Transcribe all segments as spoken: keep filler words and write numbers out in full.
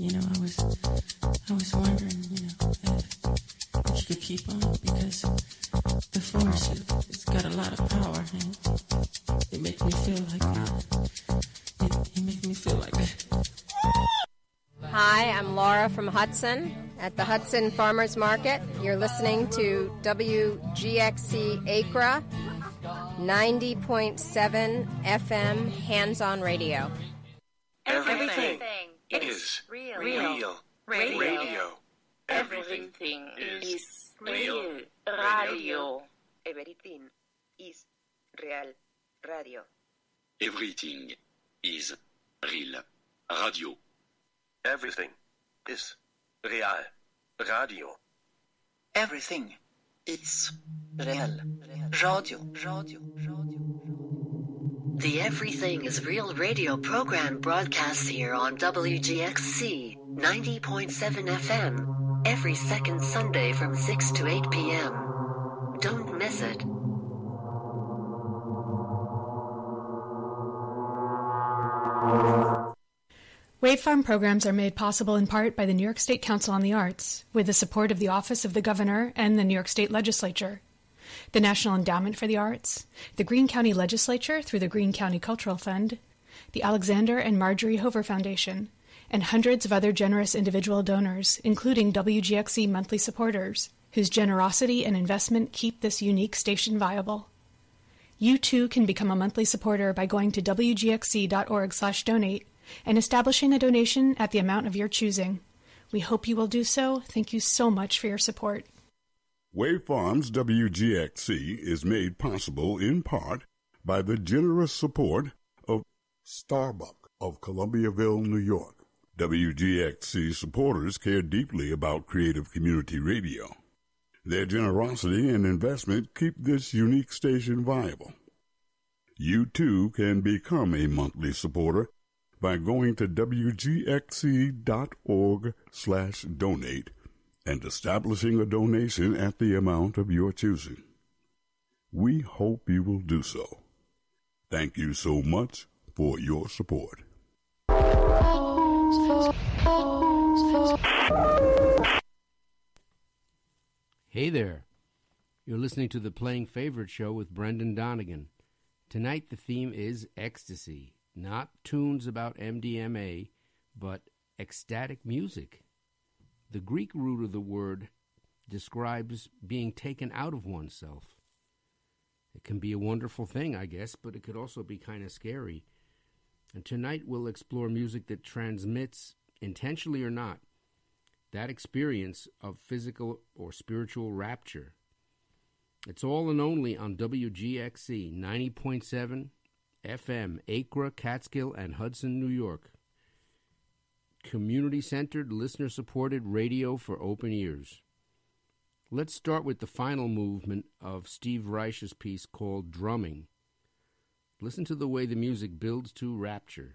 you know, I was, I was wondering, you know, if, if you could keep on, because the force, it, it's got a lot of power, and it makes me feel like that. It, it makes me feel like that. Hi, I'm Laura from Hudson at the Hudson Farmers Market. You're listening to W G X C Acra, ninety point seven F M Hands-On Radio. Everything, Everything is real. real. Radio. Radio. Everything is real. Radio. Everything is real. Radio. Everything is real. Radio. Everything is real. Radio. Everything is real. Radio. Radio. Radio. The Everything is Real radio program broadcasts here on W G X C ninety point seven F M every second Sunday from six to eight p.m. Don't miss it. Wave Farm programs are made possible in part by the New York State Council on the Arts, with the support of the Office of the Governor and the New York State Legislature, the National Endowment for the Arts, the Greene County Legislature through the Greene County Cultural Fund, the Alexander and Marjorie Hover Foundation, and hundreds of other generous individual donors, including W G X C monthly supporters, whose generosity and investment keep this unique station viable. You too can become a monthly supporter by going to W G X C dot org slash donate and establishing a donation at the amount of your choosing. We hope you will do so. Thank you so much for your support. Wave Farms W G X C is made possible in part by the generous support of Starbuck of Columbiaville, New York. W G X C supporters care deeply about creative community radio. Their generosity and investment keep this unique station viable. You too can become a monthly supporter by going to W G X C dot org slash donate and establishing a donation at the amount of your choosing. We hope you will do so. Thank you so much for your support. Hey there. You're listening to the Playing Favorite Show with Brendan Donegan. Tonight the theme is ecstasy. Not tunes about M D M A, but ecstatic music. The Greek root of the word describes being taken out of oneself. It can be a wonderful thing, I guess, but it could also be kind of scary. And tonight we'll explore music that transmits, intentionally or not, that experience of physical or spiritual rapture. It's all and only on W G X C ninety point seven F M, Acra, Catskill, and Hudson, New York. Community-centered, listener-supported radio for open ears. Let's start with the final movement of Steve Reich's piece called Drumming. Listen to the way the music builds to rapture.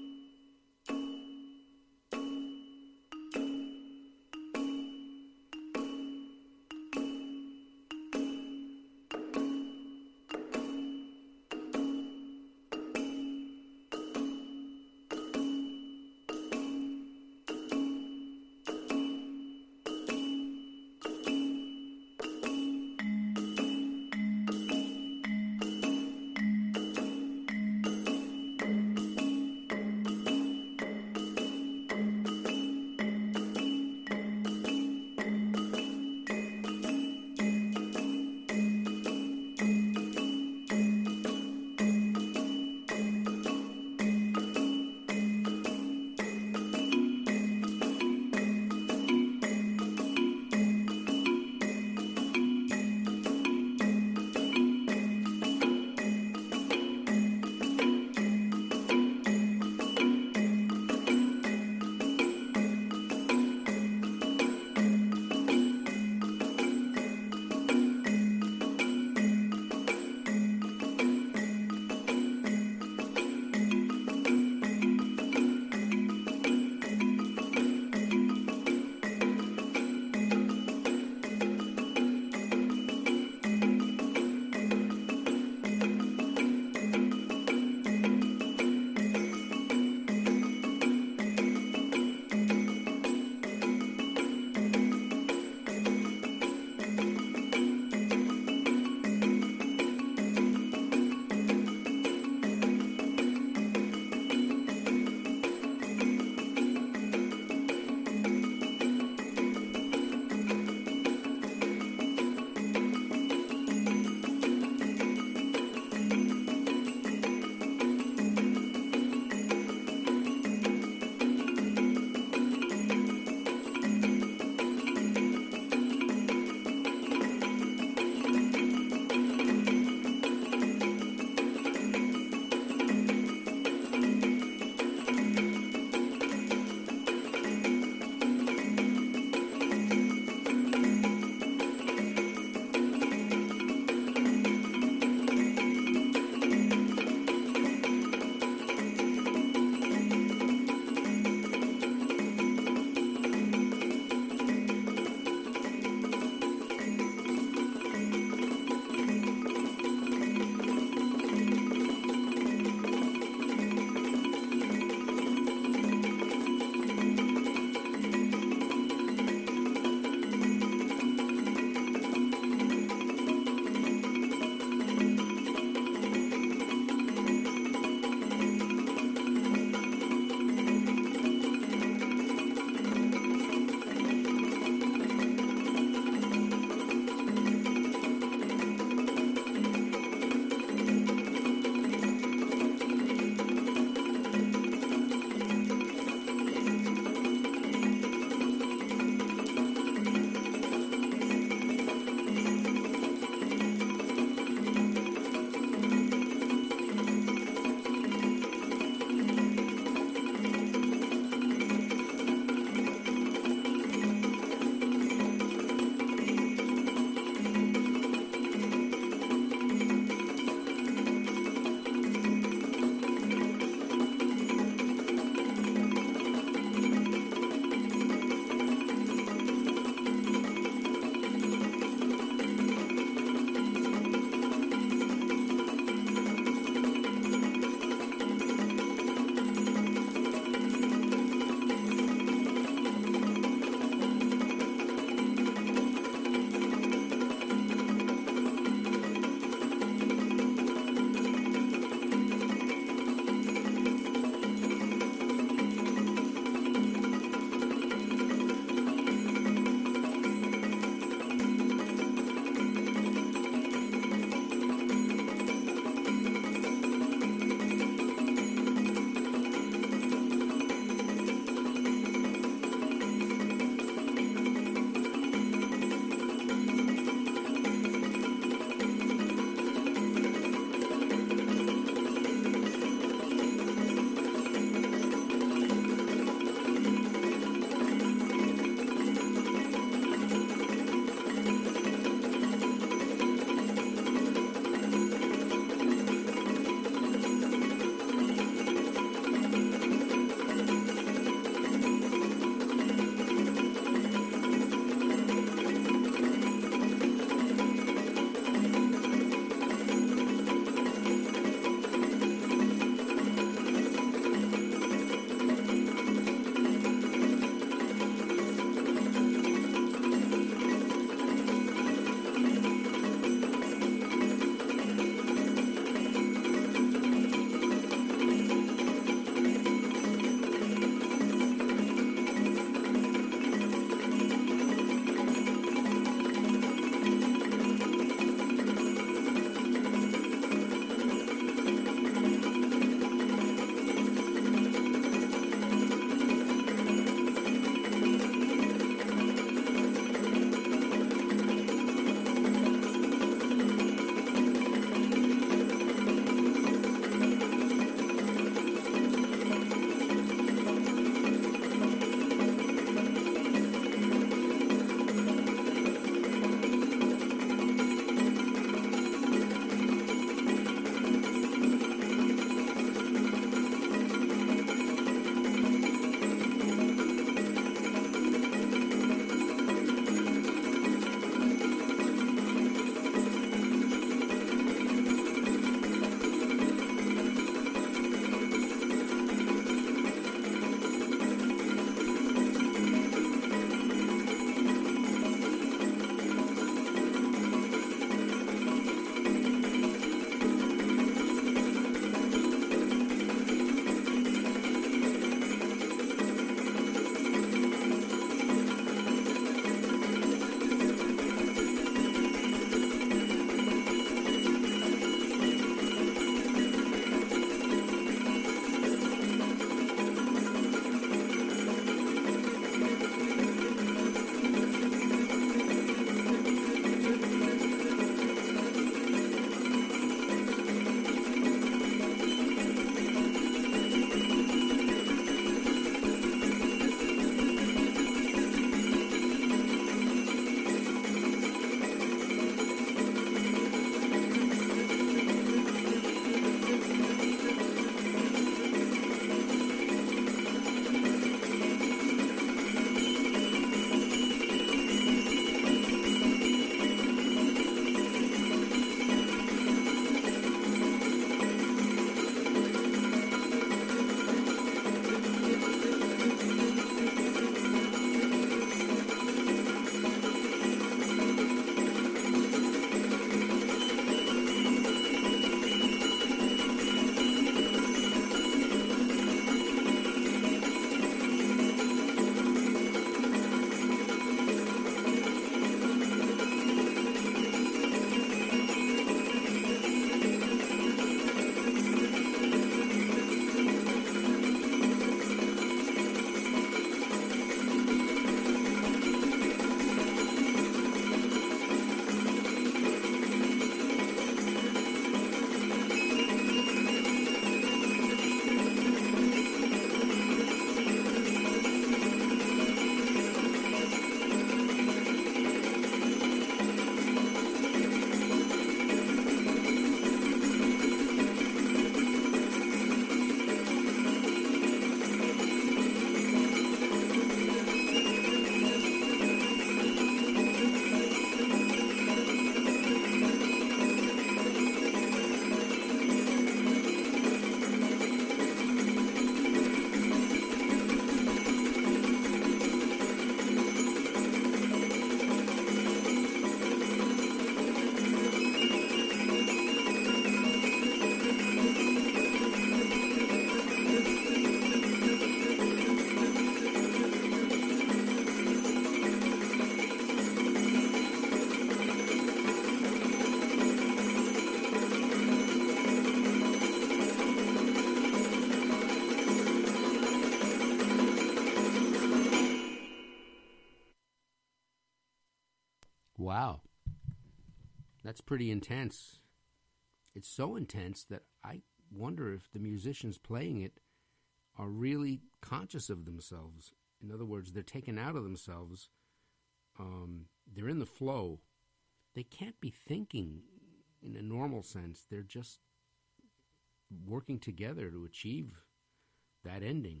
Wow. That's pretty intense. It's so intense that I wonder if the musicians playing it are really conscious of themselves. In other words, they're taken out of themselves. Um, they're in the flow. They can't be thinking in a normal sense. They're just working together to achieve that ending.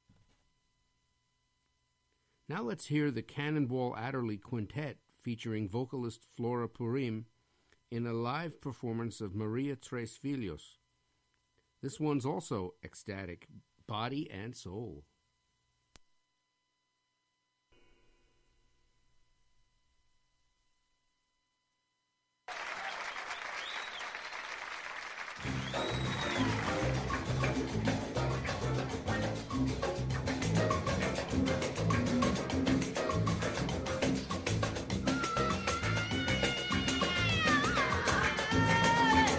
Now let's hear the Cannonball Adderley Quintet featuring vocalist Flora Purim in a live performance of Maria Tres Filhos. This one's also ecstatic, body and soul.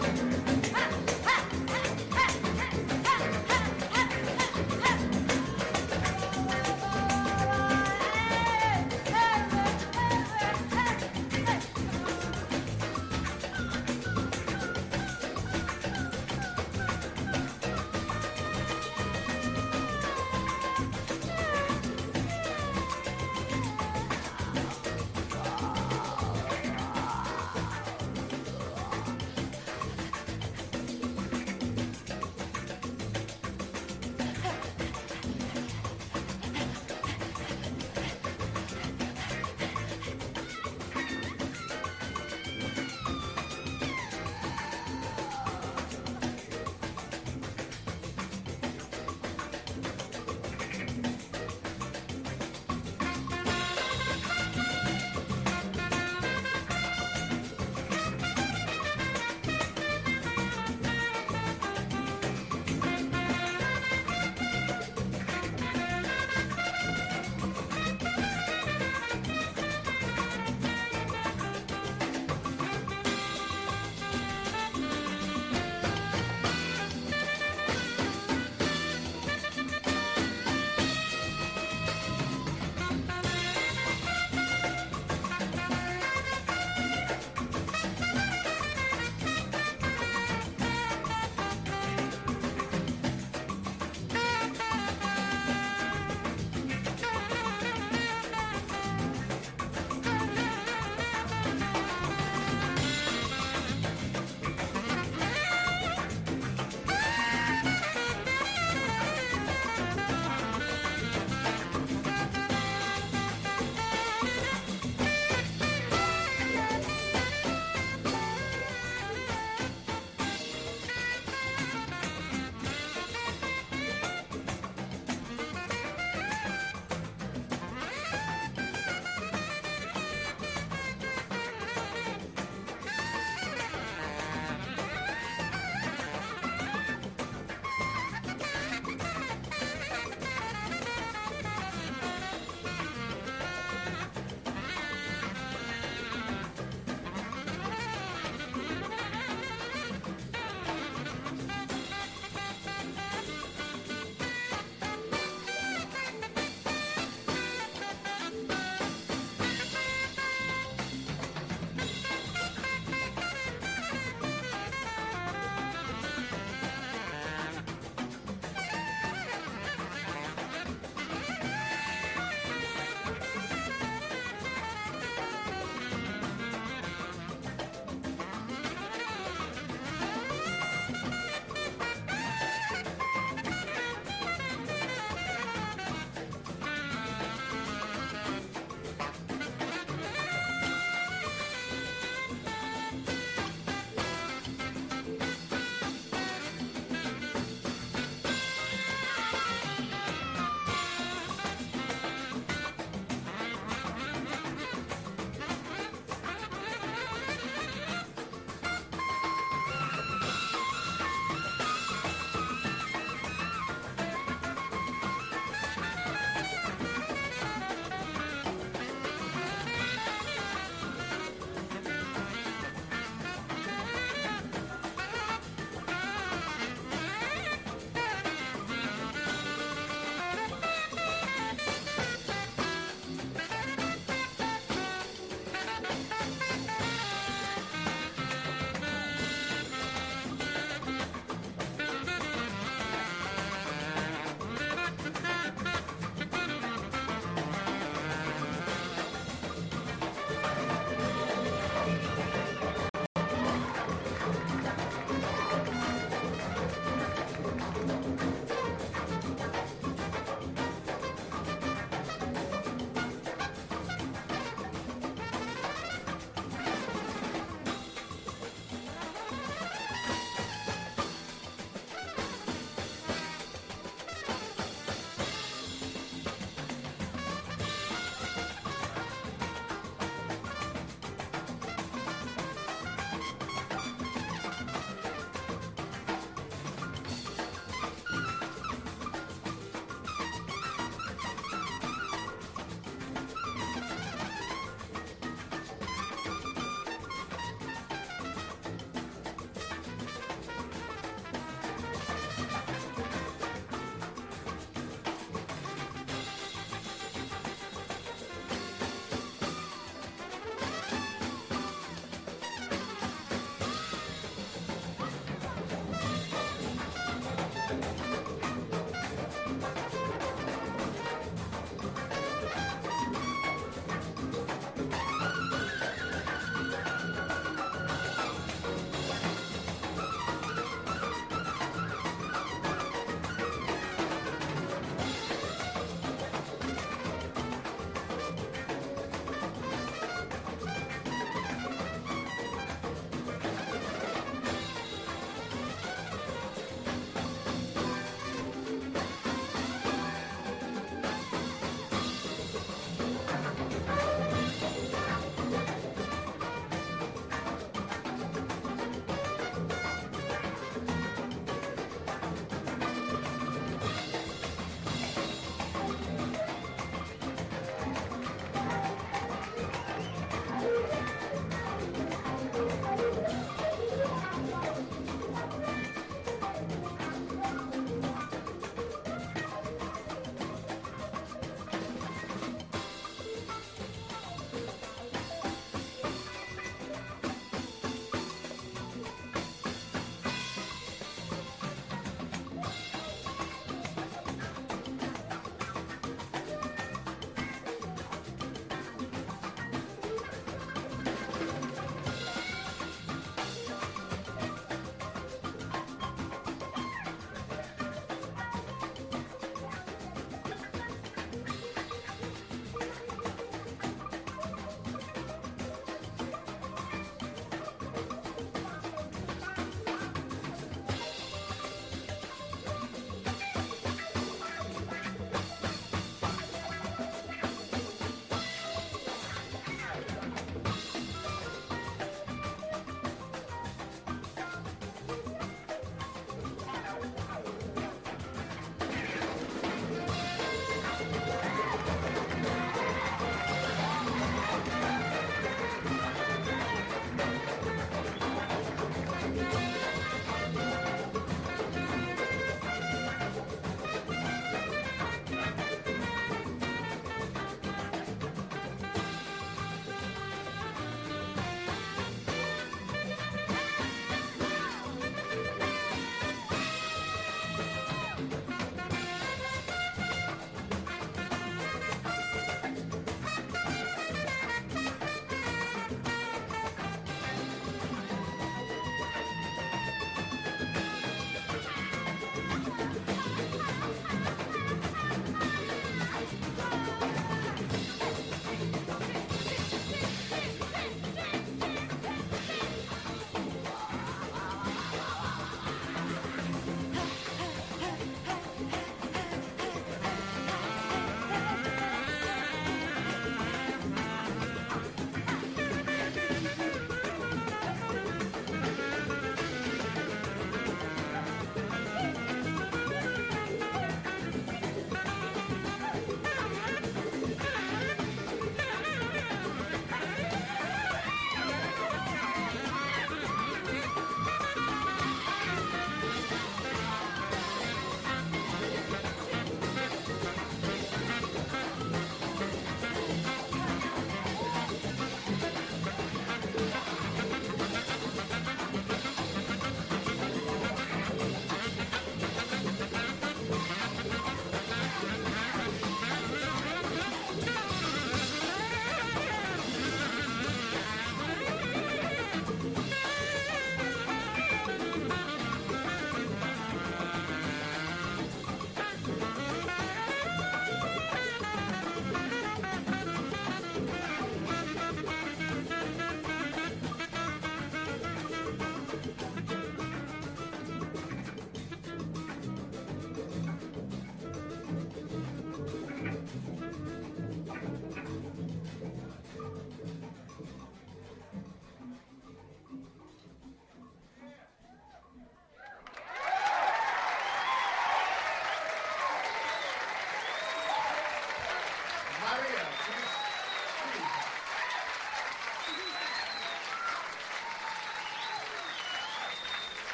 Ha!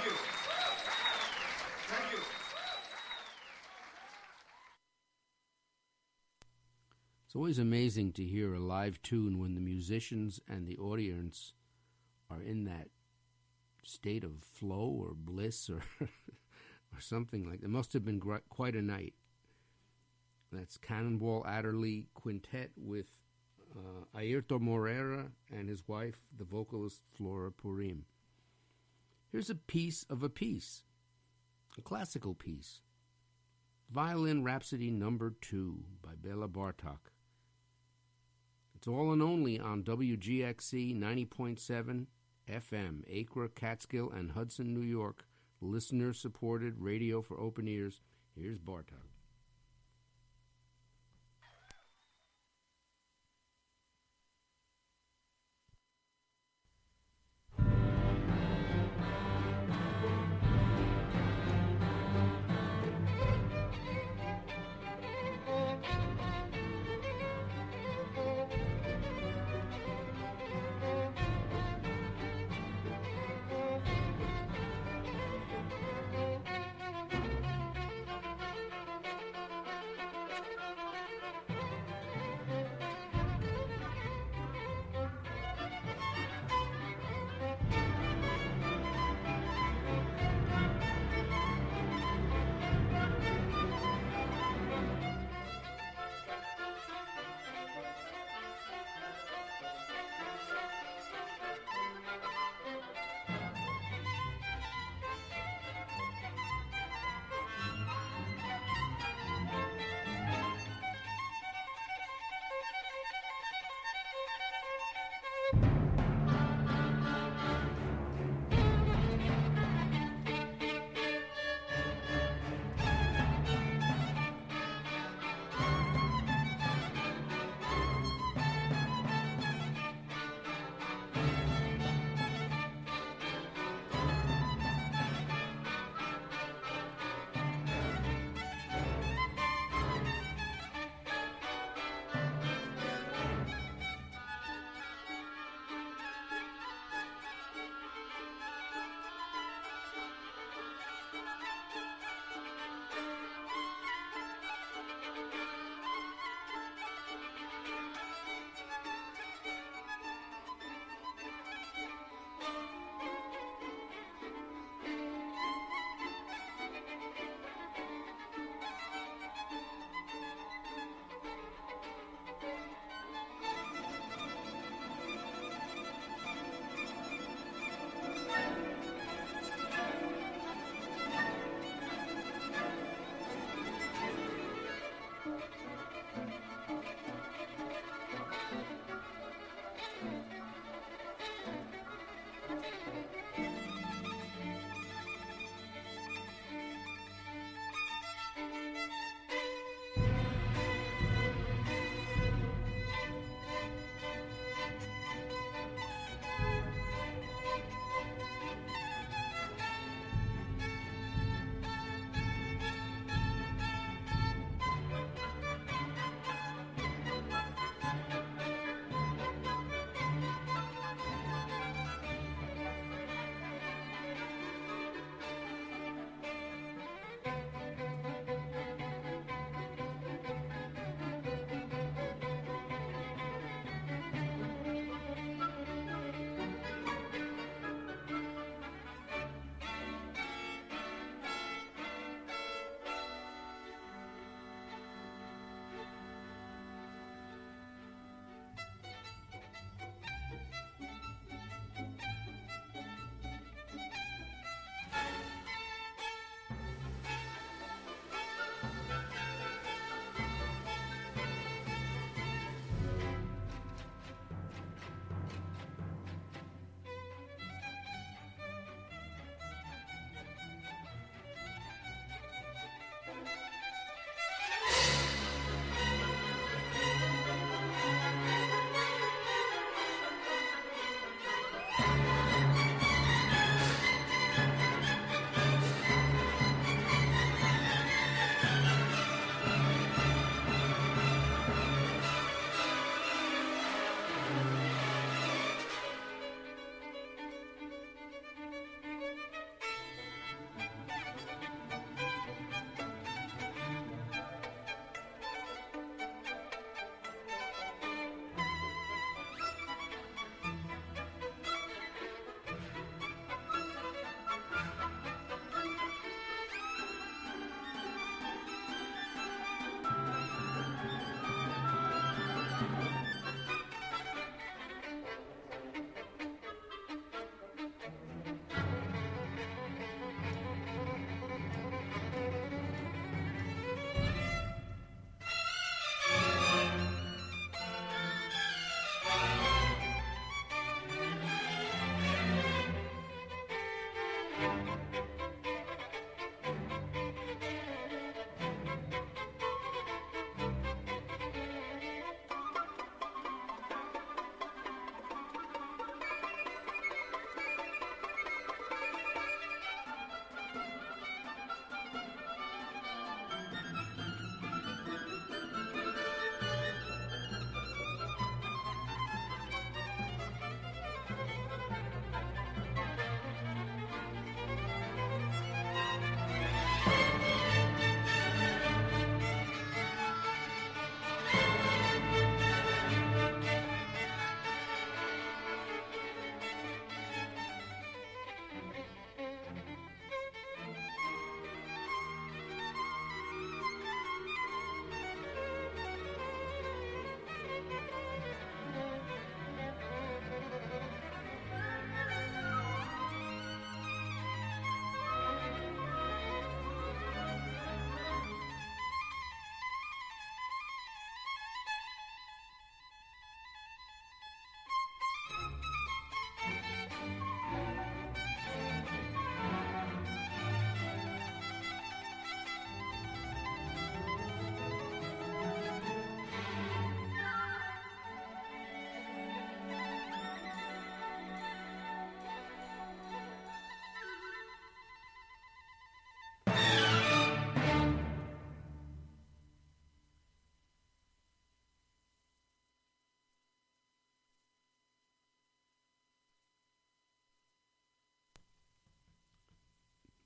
Thank you. Thank you. It's always amazing to hear a live tune when the musicians and the audience are in that state of flow or bliss or or something like that. It must have been gr- quite a night. That's Cannonball Adderley Quintet with uh, Airto Moreira and his wife, the vocalist Flora Purim. Here's a piece of a piece, a classical piece. Violin Rhapsody Number Two by Bela Bartok. It's all and only on W G X C ninety point seven F M, Acra, Catskill, and Hudson, New York. Listener-supported radio for open ears. Here's Bartok.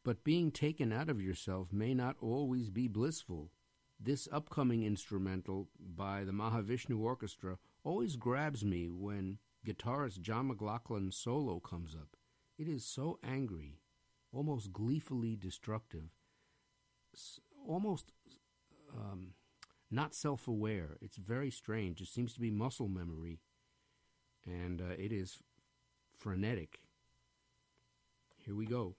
But being taken out of yourself may not always be blissful. This upcoming instrumental by the Mahavishnu Orchestra always grabs me when guitarist John McLaughlin's solo comes up. It is so angry, almost gleefully destructive, almost um, not self-aware. It's very strange. It seems to be muscle memory, and uh, it is frenetic. Here we go.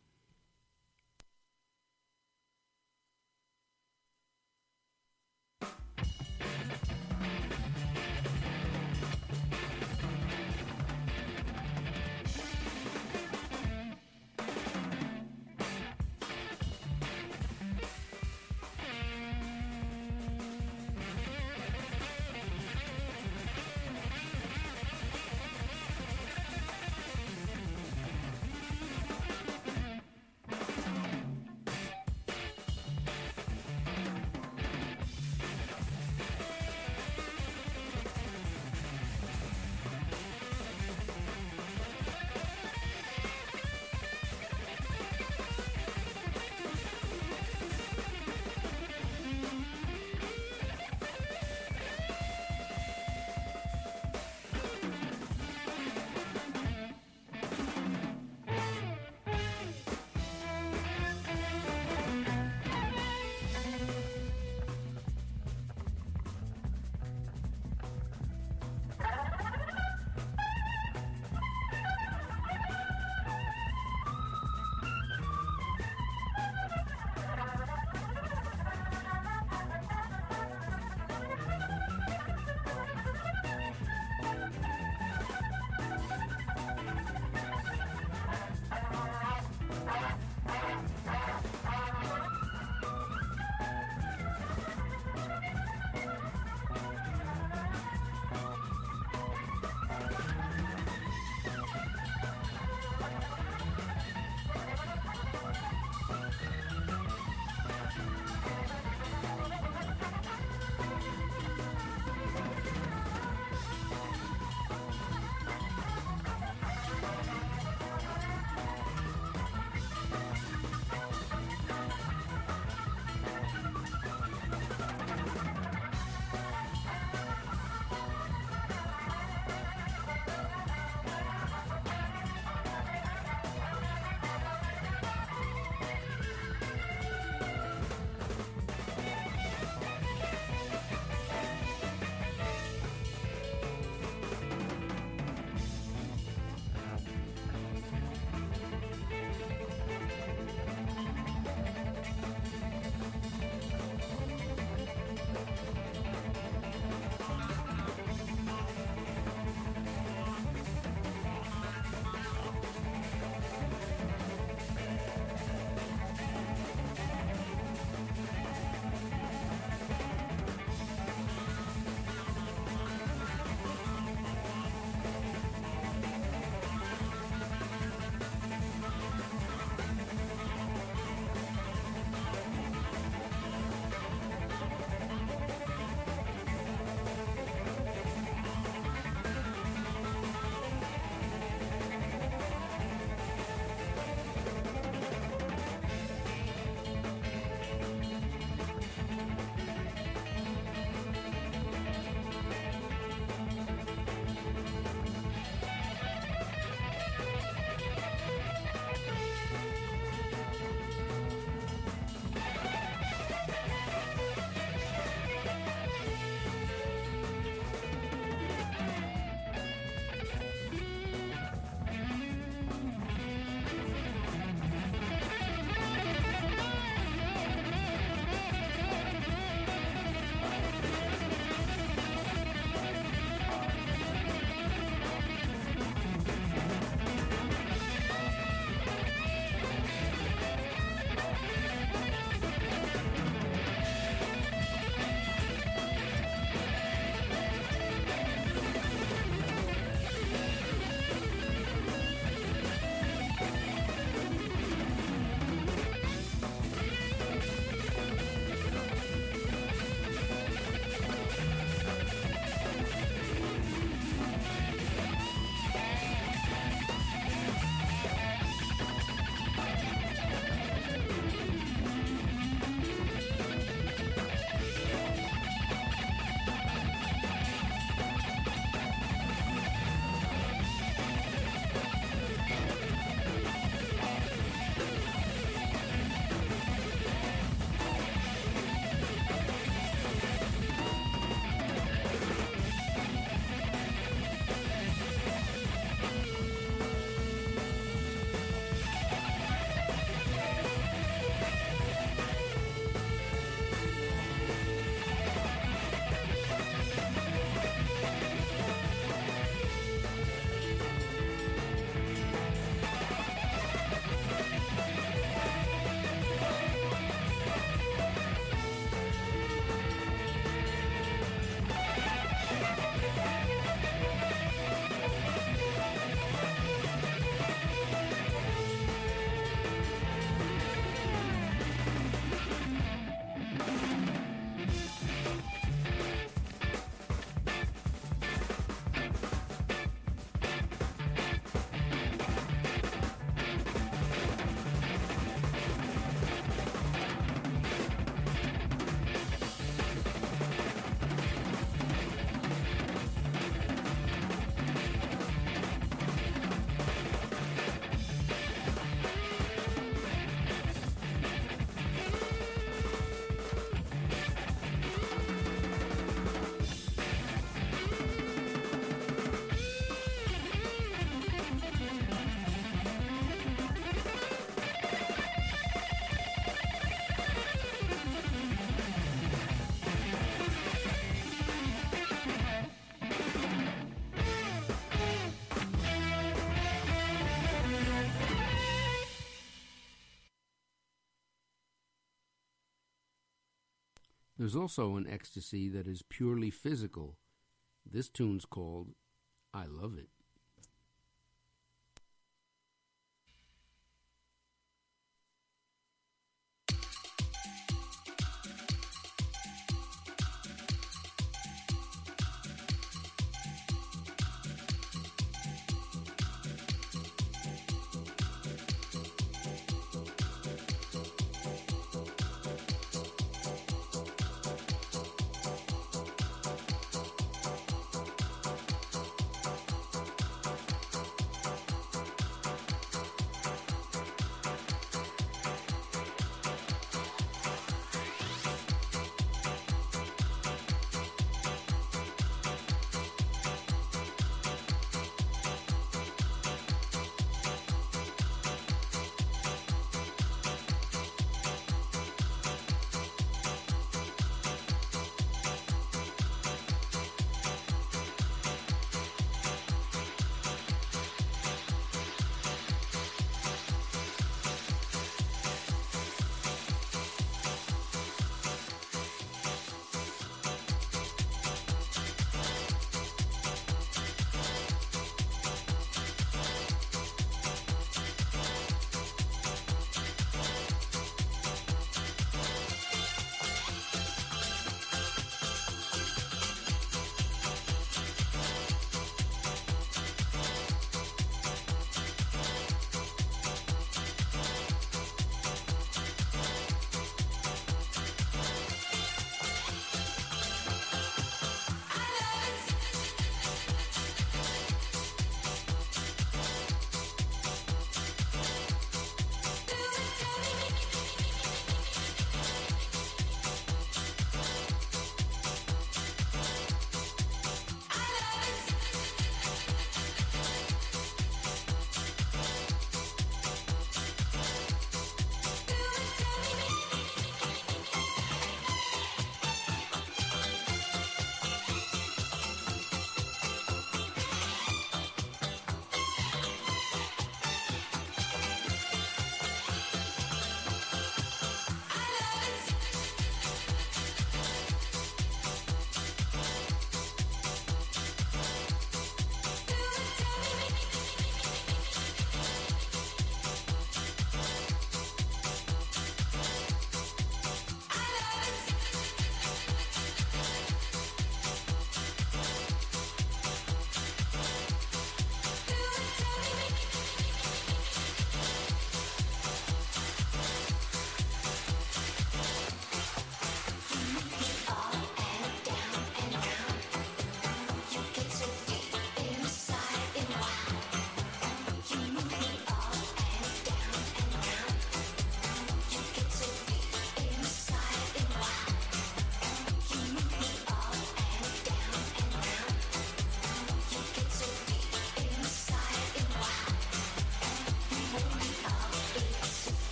There's also an ecstasy that is purely physical. This tune's called I Love It.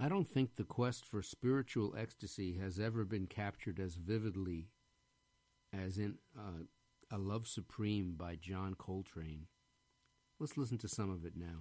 I don't think the quest for spiritual ecstasy has ever been captured as vividly as in uh, A Love Supreme by John Coltrane. Let's listen to some of it now.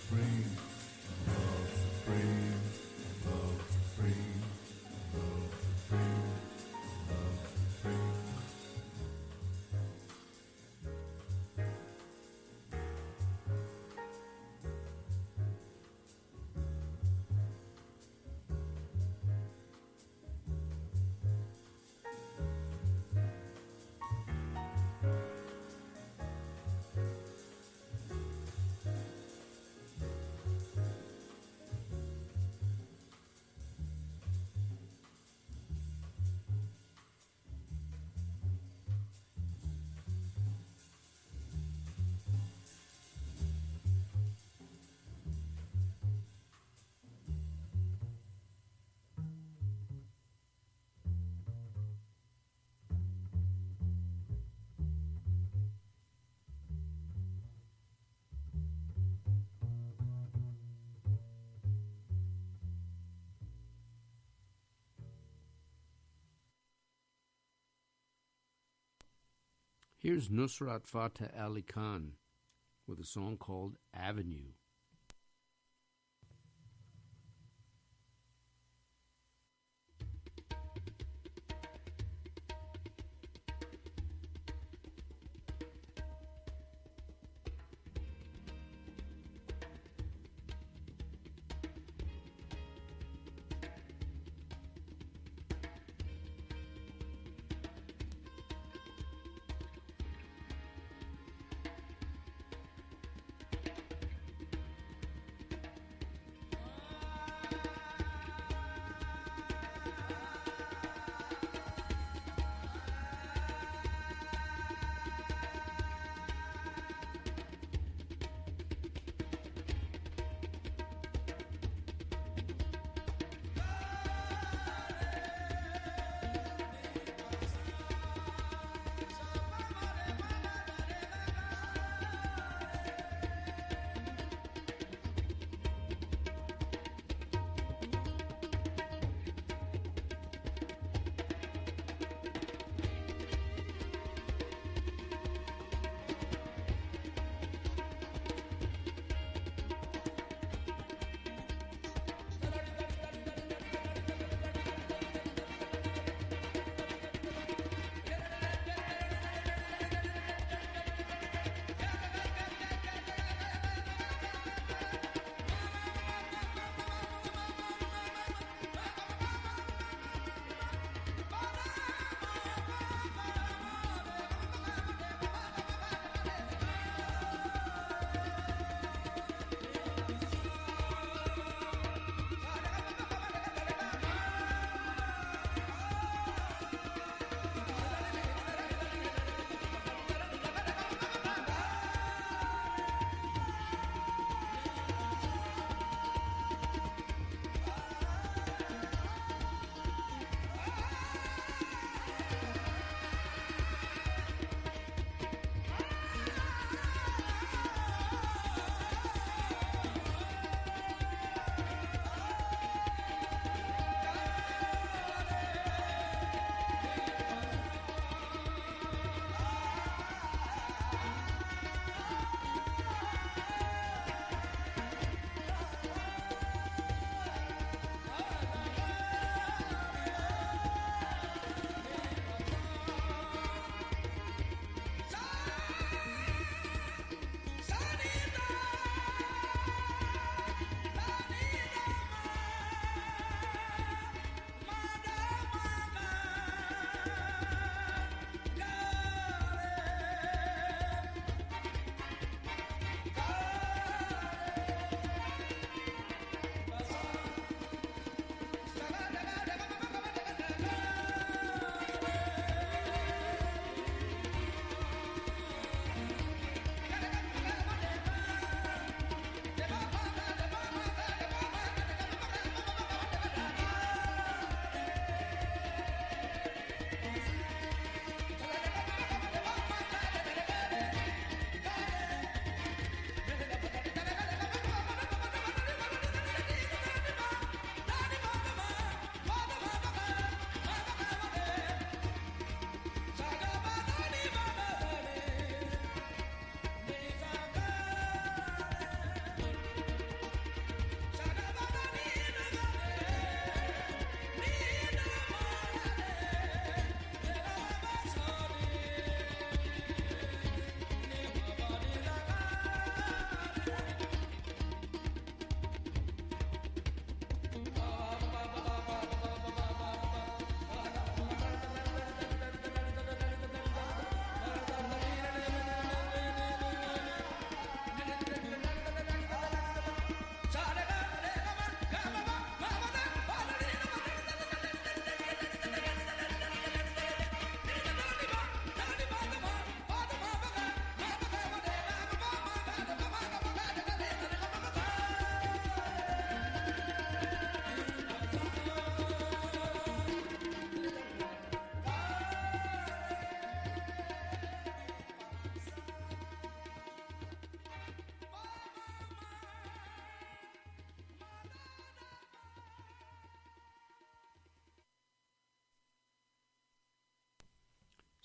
supreme, love supreme, love supreme, love supreme, love supreme. Here's Nusrat Fateh Ali Khan with a song called Avenue.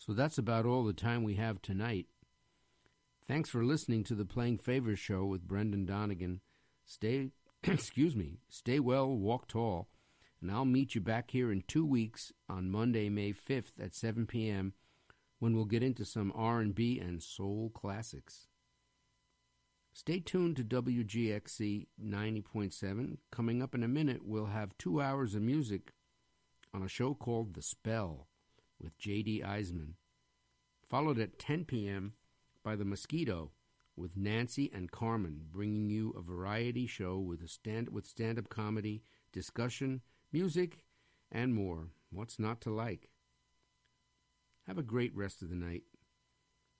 So that's about all the time we have tonight. Thanks for listening to the Playing Favors Show with Brendan Donegan. Stay, excuse me, stay well, walk tall, and I'll meet you back here in two weeks on Monday, May fifth at seven p.m. when we'll get into some R and B and soul classics. Stay tuned to W G X C ninety point seven. Coming up in a minute, we'll have two hours of music on a show called The Spell with J D Eisman, followed at ten p.m. by The Mosquito with Nancy and Carmen, bringing you a variety show with a stand with stand-up comedy, discussion, music, and more. What's not to like? Have a great rest of the night.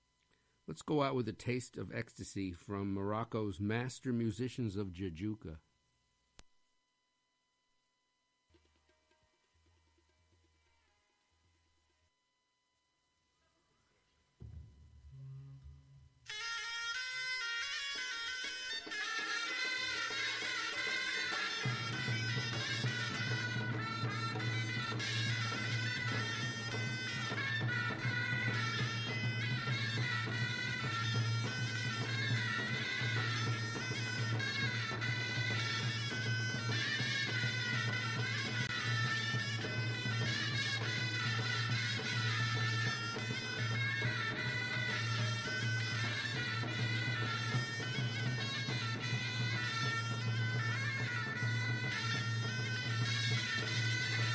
Let's go out with a taste of ecstasy from Morocco's master musicians of Jajuka.